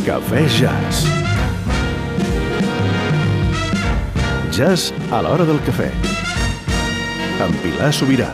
Cafè Jazz. Jazz a l'hora del cafè. Amb Pilar Sobirà.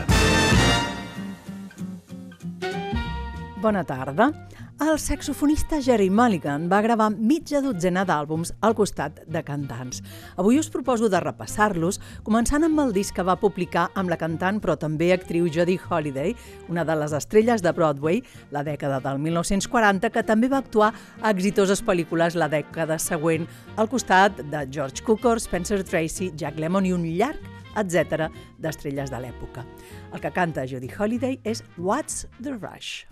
Bona tarda. El saxofonista Gerry Mulligan va gravar mitja dotzena d'àlbums al costat de cantants. Avui us proposo de repassar-los, començant amb el disc que va publicar amb la cantant però també actriu Jodie Holliday, una de les estrelles de Broadway, la dècada del 1940, que també va actuar a exitoses pel·lícules la dècada següent al costat de George Cukor, Spencer Tracy, Jack Lemmon i un llarg etc. d'estrelles de l'època. El que canta Jodie Holliday és What's the Rush?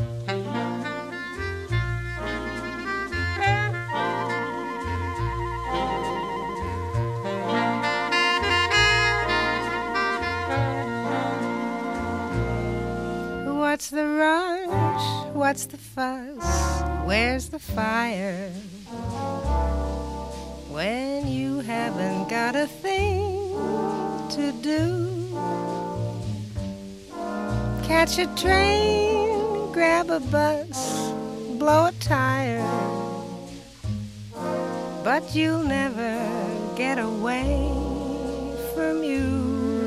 What's the rush? What's the fuss? Where's the fire? When you haven't got a thing to do, catch a train, grab a bus, blow a tire, but you'll never get away from you.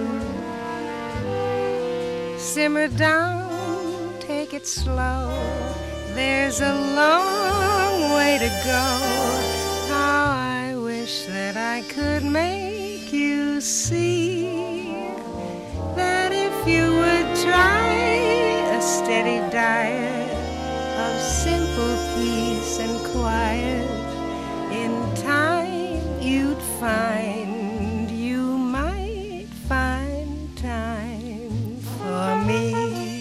Simmer down, take it slow, there's a long way to go. How I wish that I could make you see that if you would try a steady diet of simple peace and quiet, in time you'd find you might find time for me.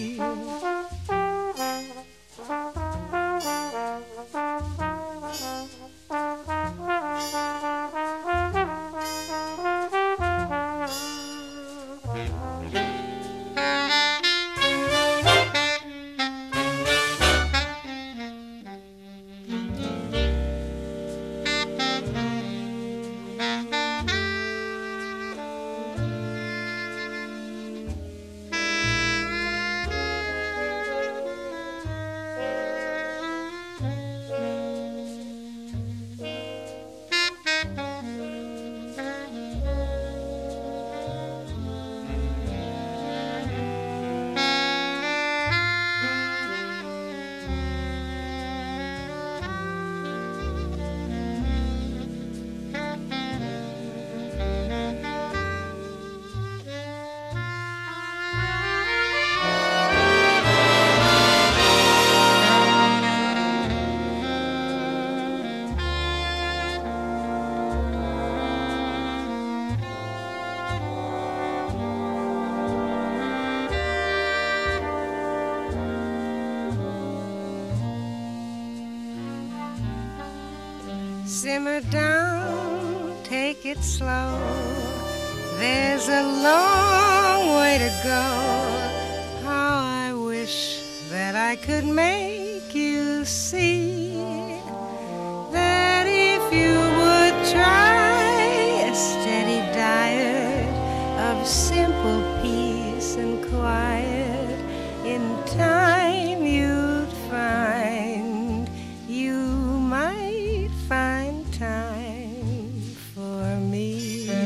Simmer down, take it slow, there's a long way to go. How I wish that I could make you see that if you would try a steady diet of simple peace and quiet, in time you'd find you might find time for me.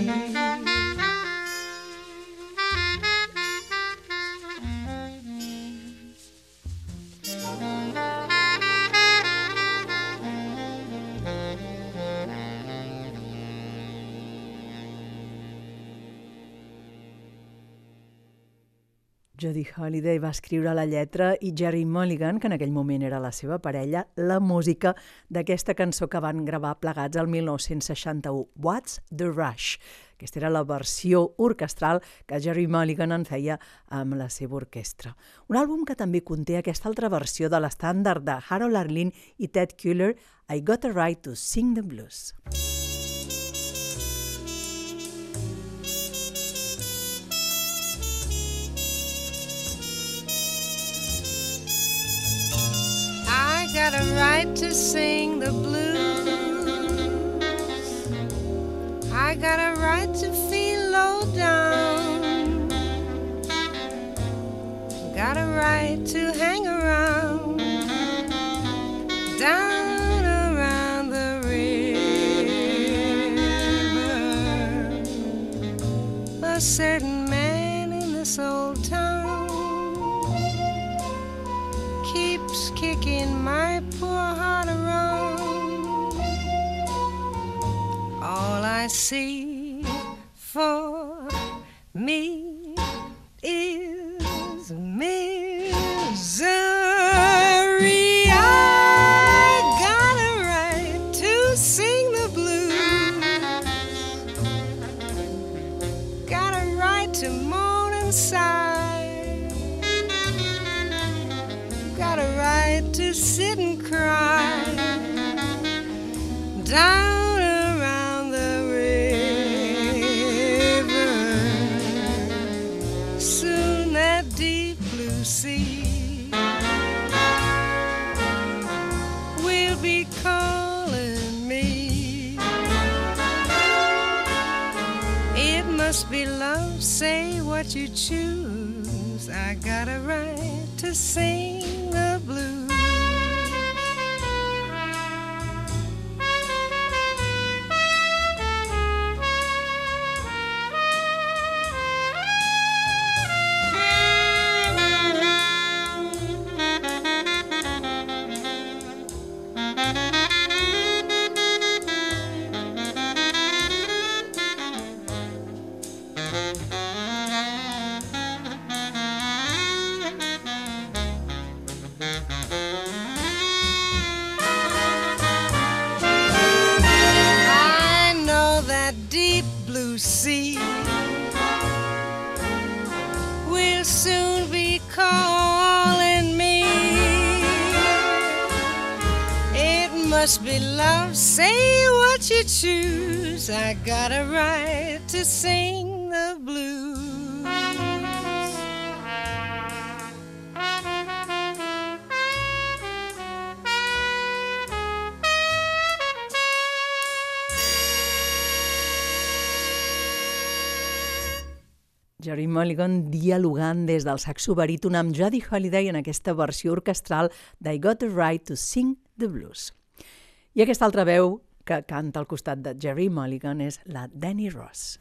Jodie Holliday va escriure la lletra i Gerry Mulligan, que en aquell moment era la seva parella, la música d'aquesta cançó que van gravar plegats el 1961, What's the Rush? Aquesta era la versió orquestral que Gerry Mulligan en feia amb la seva orquestra. Un àlbum que també conté aquesta altra versió de l'estàndard de Harold Arlen i Ted Kuehler, I Got a Right to Sing the Blues. I got a right to sing the blues. I got a right to feel low down. Got a right to hang around, down around A certain man in this old town keeps kicking my poor heart around. All I see for me is misery. I got a right to sing the blues, got a right to moan and sigh, got a right to sit and cry down around the river. Soon that deep blue sea will be calling me. It must be love, say what you choose. I got a right to sing the blues. Sea will soon be calling me. It must be love, say what you choose. I got a right to sing the blues. Jerry Mulligan dialogant des del saxo baríton amb Jody Holiday en aquesta versió orquestral d'I Got a Right to Sing the Blues. I aquesta altra veu que canta al costat de Jerry Mulligan és la Danny Ross.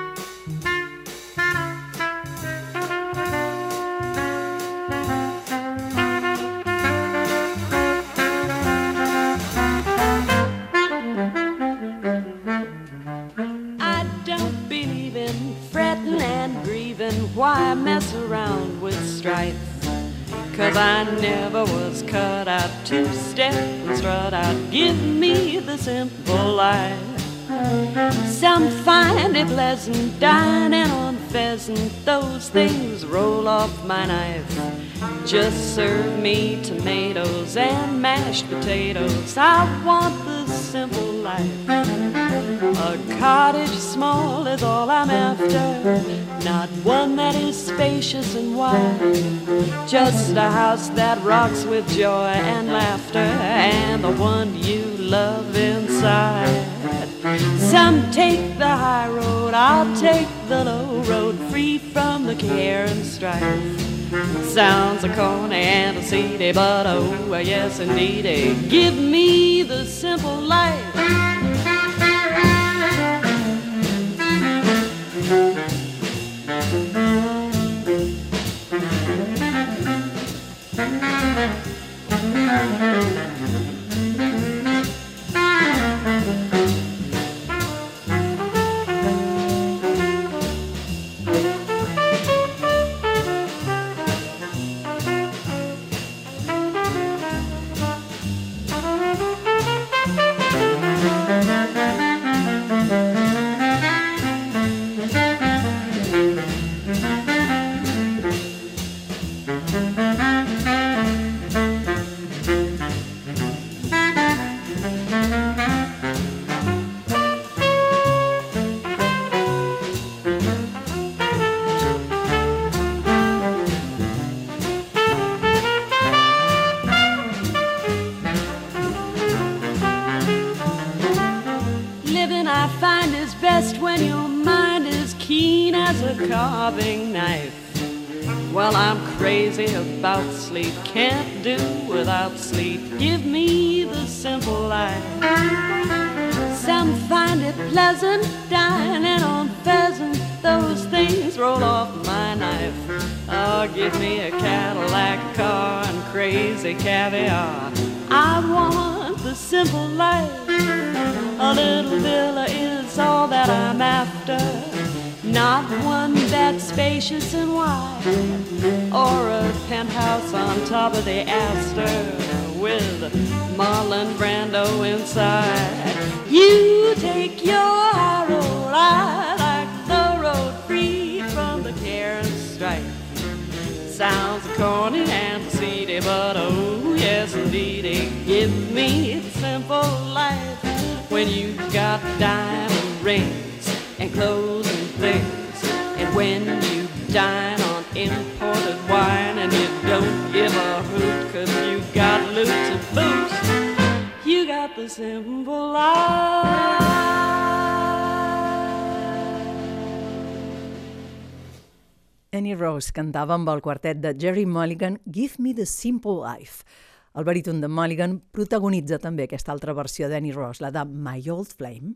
Why mess around with strife? 'Cause I never was cut out to step and strut out. Give me the simple life. Some find it pleasant dining on pheasant. Those things roll off my knife. Just serve me tomatoes and mashed potatoes. I want the simple life. A cottage small is all I'm after, not one that is spacious and wide. Just a house that rocks with joy and laughter, and the one you love inside. Some take the high road, I'll take the low road, free from the care and strife. Sounds a corny and a seedy, but oh yes indeedy, give me the simple life. Carving knife. Well, I'm crazy about sleep, can't do without sleep. Give me the simple life. Some find it pleasant dining on pheasant. Those things roll off my knife. Oh, give me a Cadillac car and crazy caviar. I want the simple life. A little villa is all that I'm after. Not one that's spacious and wide, or a penthouse on top of the Astor with Marlon Brando inside. You take your high road, I like the road free from the care and strife. Sounds corny and seedy, but oh yes indeedy, give me the simple life. When you've got diamond rings and clothes and things, and when you dine on imported wine, and you don't give a hoot 'cause you got loot to boot, you got the simple life. Annie Rose cantava amb el quartet de Gerry Mulligan Give Me the Simple Life. El baríton de Mulligan protagonitza també aquesta altra versió d'Annie Rose, la de My Old Flame.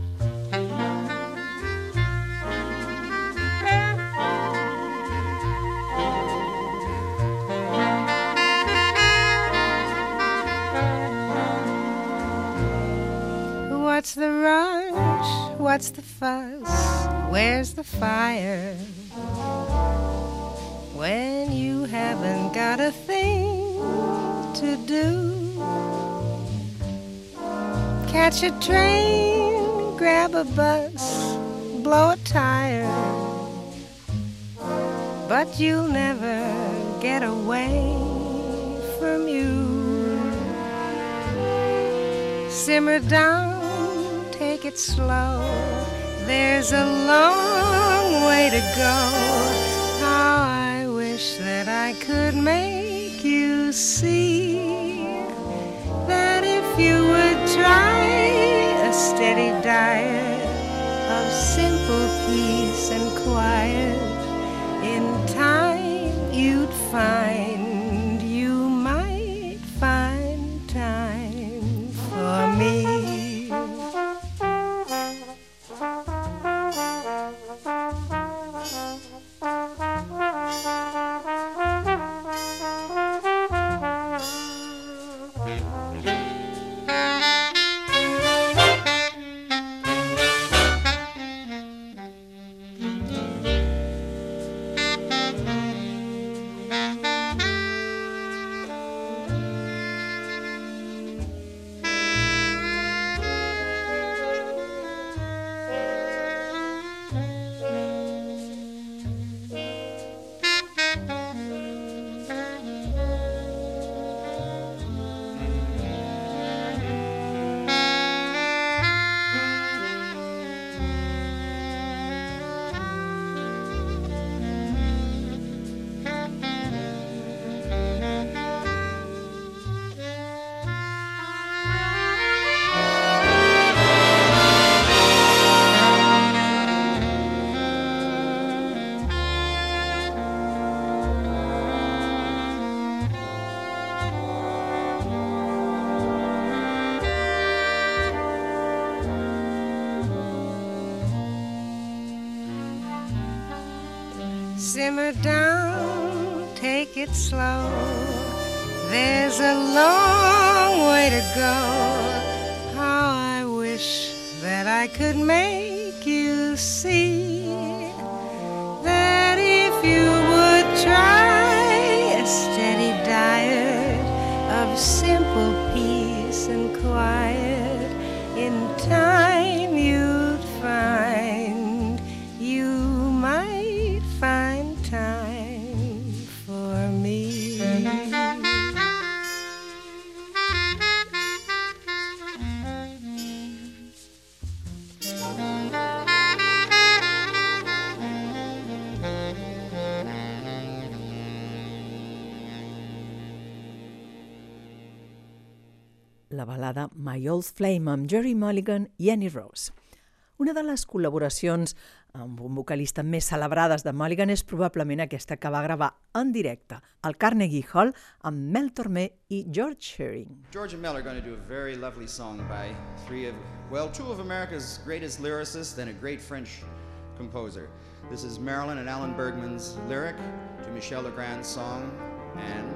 What's the rush? What's the fuss? Where's the fire? When you haven't got a thing to do, catch a train, grab a bus, blow a tire, but you'll never get away from you. Simmer down, take it slow, there's a long way to go. How I wish that I could make you see that if you would try a steady diet of simple peace and quiet, in time you'd find you might find time for me. Simmer down, take it slow, there's a long way to go. How I wish that I could make you see that if you would try a steady diet of simple peace and quiet, in time you'd find you might find time for me. La balada My Old Flame amb Gerry Mulligan i Annie Rose. Una de les col·laboracions amb un vocalista més celebrades de Mulligan és probablement aquesta que va gravar en directe al Carnegie Hall amb Mel Tormé i George Shearing. George and Mel are going to do a very lovely song by two of America's greatest lyricists and a great French composer. This is Marilyn and Alan Bergman's lyric to Michel Legrand's song, and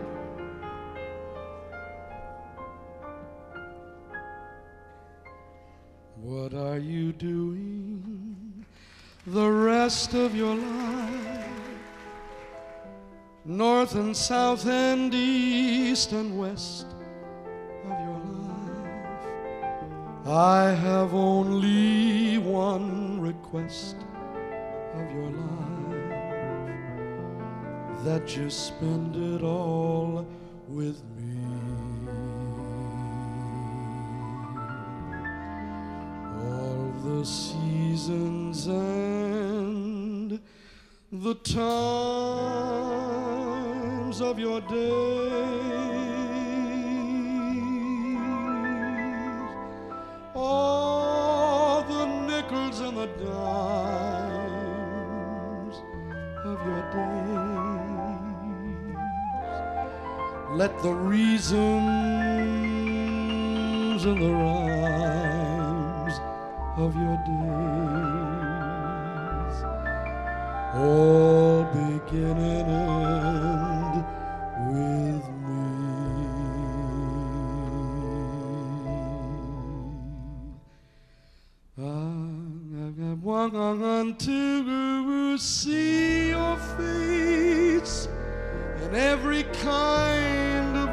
what are you doing the rest of your life? North and south and east and west of your life. I have only one request of your life, that you spend it all with me. All the seasons and the times of your days, all the nickels and the dimes of your days. Let the reasons and the rhymes of your days all begin and end with me. I want to see your face in every kind of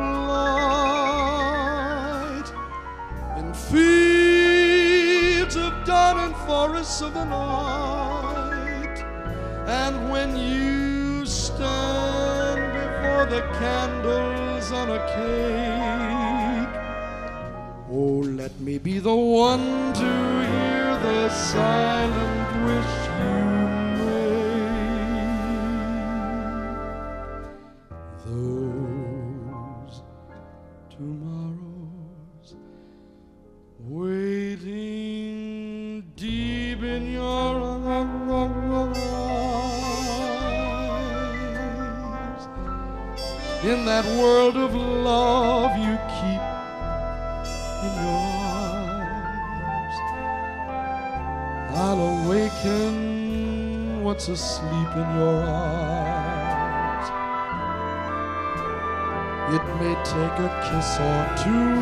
light, in fields of dawn and forests of the night. And when you stand before the candles on a cake, oh, let me be the one to hear the silent wish you make. Those tomorrows waiting deep in your eyes, in that world of love you keep in your arms. I'll awaken what's asleep in your arms. It may take a kiss or two,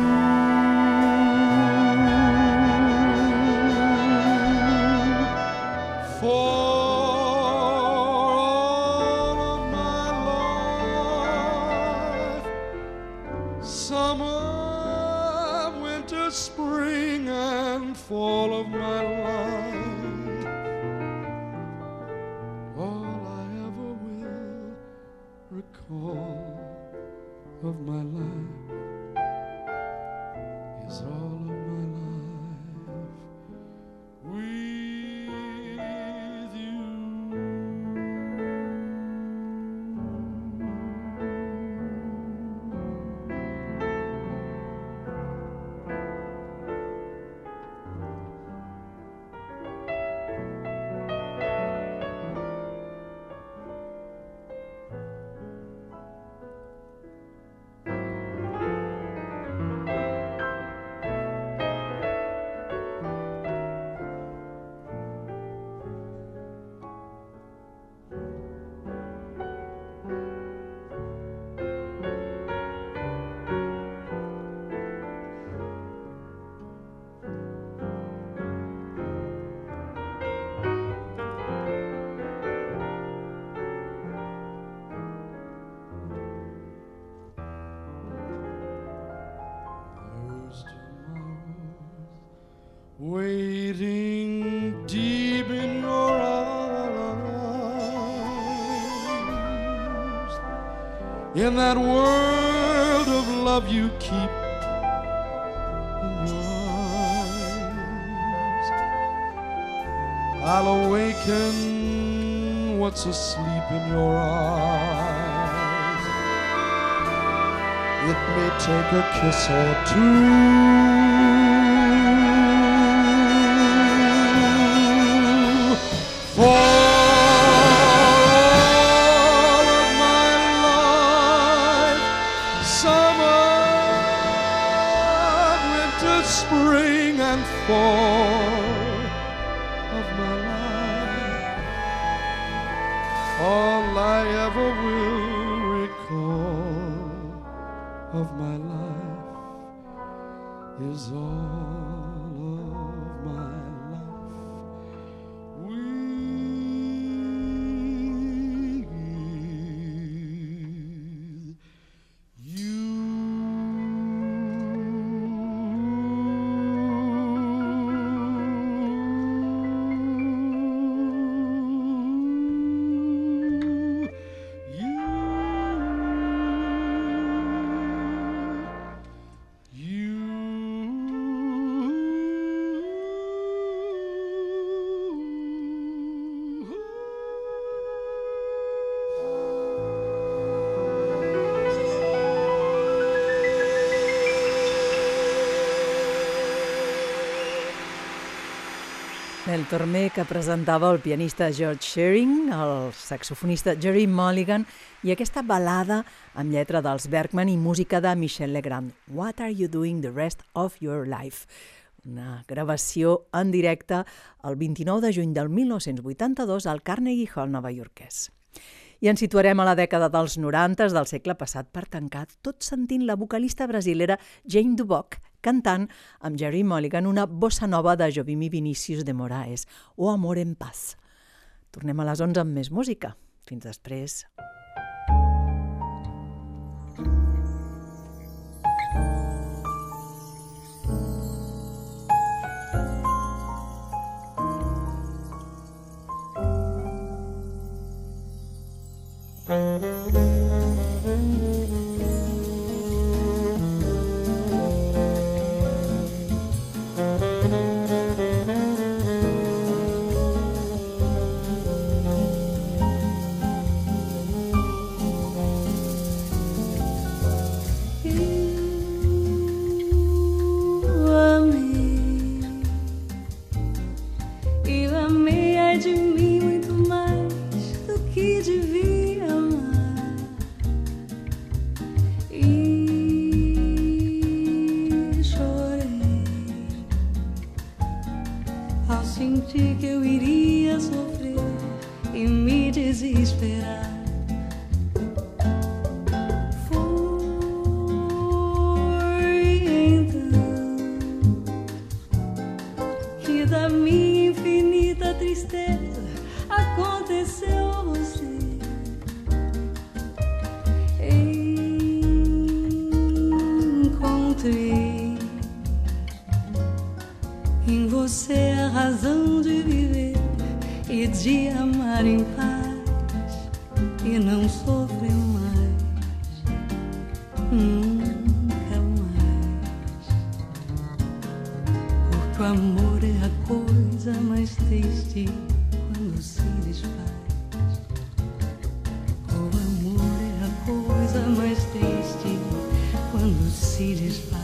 for all of my life, summer, winter, spring, and fall of my life, all I ever will recall of my life is all of my life with you. Waiting deep in your eyes, in that world of love you keep in your eyes. I'll awaken what's asleep in your eyes. It may take a kiss or two, for all of my life, summer, winter, spring, and fall of my life, all I ever will recall of my life is all of my life with you. El Tormé, que presentava el pianista George Shearing, el saxofonista Jerry Mulligan i aquesta balada amb lletra dels Bergman i música de Michel Legrand, What Are You Doing the Rest of Your Life? Una gravació en directe el 29 de juny del 1982 al Carnegie Hall novaiorquès. I ens situarem a la dècada dels 90 del segle passat per tancar, tot sentint la vocalista brasilera Jane Duboc cantant amb Jerry Mulligan una bossa nova de Jobim i Vinícius de Moraes, O Amor en Paz. Tornem a les 11 amb més música. Fins després. Senti que eu iria sofrer e me desesperar. Foi então que da minha infinita tristeza aconteceu você. Encontrei em você a razão de viver e de amar em paz e não sofrer mais, nunca mais. Porque o amor é a coisa mais triste quando se desfaz. O amor é a coisa mais triste quando se desfaz.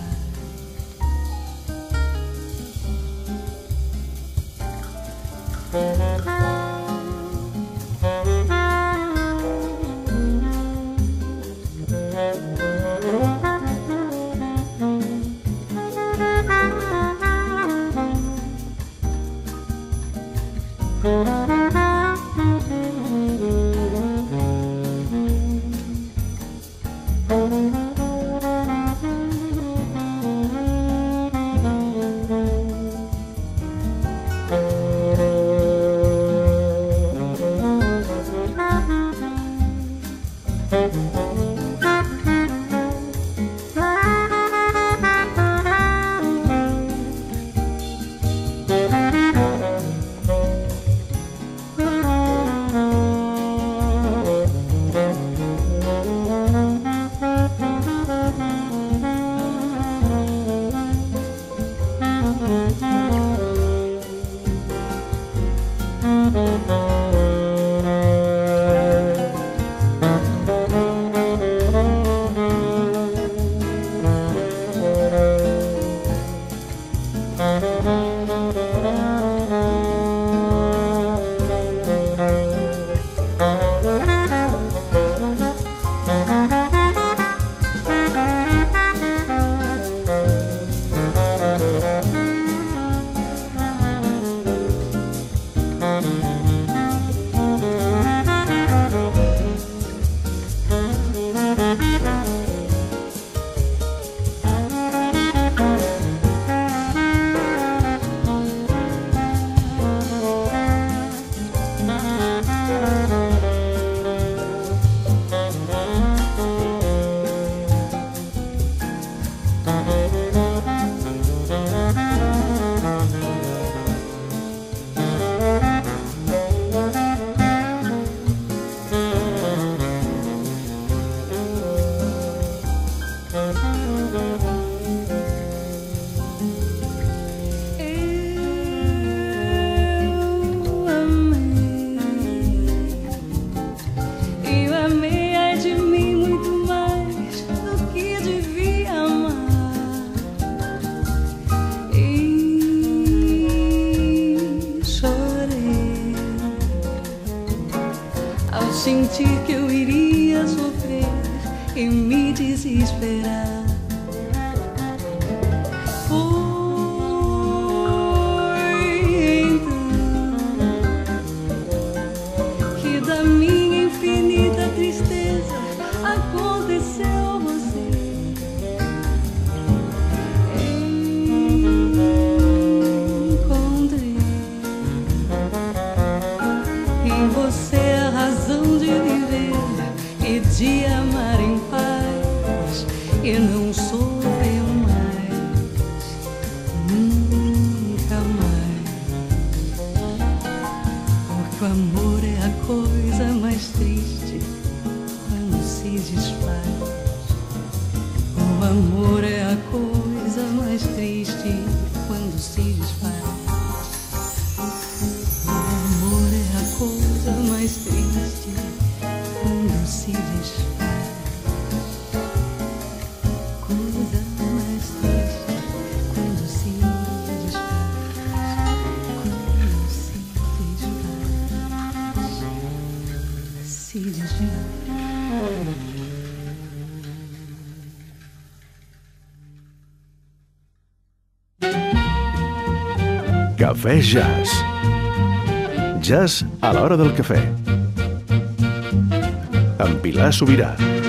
Sentir que eu iria sofrer e me desesperar. Foi então que da minha infinita tristeza aconteceu você. Encontrei em você a razão de viver e de amar em paz e não sofrer mais, nunca mais. Porque o amor é a coisa mais triste quando se desfaz. O amor é a coisa mais triste quando se desfaz. Coisa mais triste quando se desfaz. Coisa mais triste quando se desfaz. Quando se desfaz. Cafè Jazz. Jazz a l'hora del cafè. Amb Pilar Sobirà.